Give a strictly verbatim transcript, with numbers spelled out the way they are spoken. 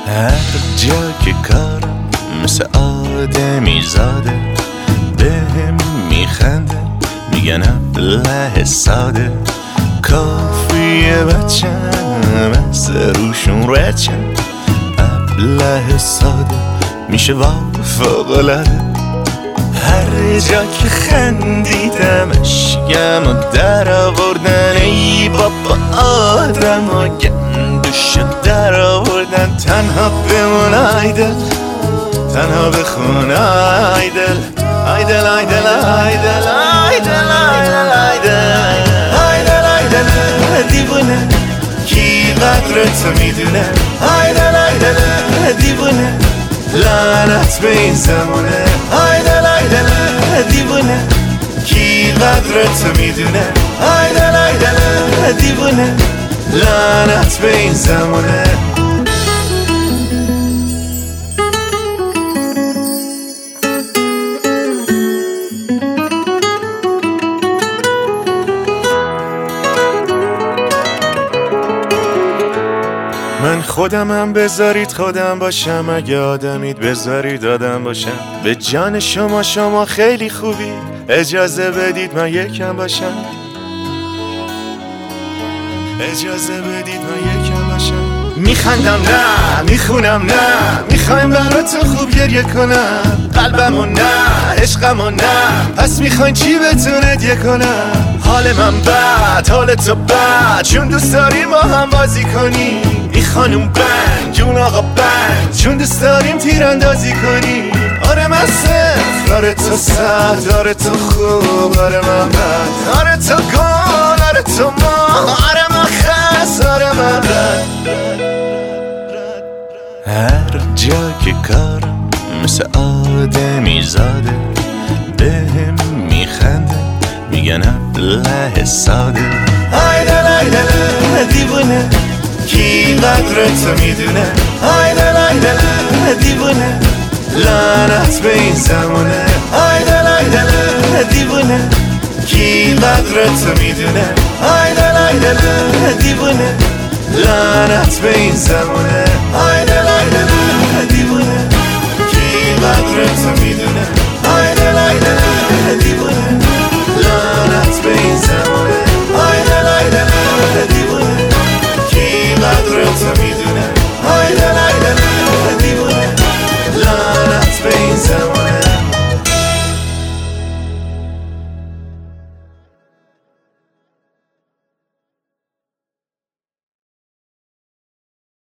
هر جا که کارم مثل آدمی زاده، بهم میخنده میگن ابله ساده. کافیه بچم از روشون رچم، ابله ساده میشه وا فوق‌العاده. هر جا که خندیدم اشکم و در آوردن، ای بابا آدم و گندوشو در آوردن. تنها بمون ای دل، تنها بخون ای دل، ای دل ای دل ای دل ای دل ای دل ای دل دیوونه، کی قدرتو میدونه. ای دل ای دل دیوونه، لعنت به این زمونه. ای دل ای دل دیوونه، کی قدرتو میدونه. ای دل ای دل دیوونه، لعنت به این زمونه. من خودمم، بذارید خودم باشم. اگه آدمید بذارید آدم باشم. به جان شما شما خیلی خوبی، اجازه بدید من یکم باشم. اجازه بدید من یکم باشم. میخندم نه میخونم نه، میخوایم براتون خوب گریه کنم. قلبمو نه عشقمو نه، پس میخواین چی بهتون هدیه کنم؟ حال من بد حال تو بد، چون دوست داریم با هم بازی کنیم. این خانوم بند اون آقا بند، چون دوست داریم تیراندازی کنیم. آره من صفر آره تو صد، آره تو خوب آره من بد، آره تو گل آره تو ما، آره من خس آره من رد. هر جا که کارم مثل آدمی زاده، بهم میخنده میگن ابله ساده. ای دل ای دل دیوونه، کی قدرتو میدونه. ای دل ای دل دیوونه، لعنت به این زمونه. ای دل ای دل دیوونه، کی قدرتو میدونه. ای دل ای دل دیوونه، لعنت به این زمونه. ای دل ای دل دیوونه، کی قدرتو میدونه.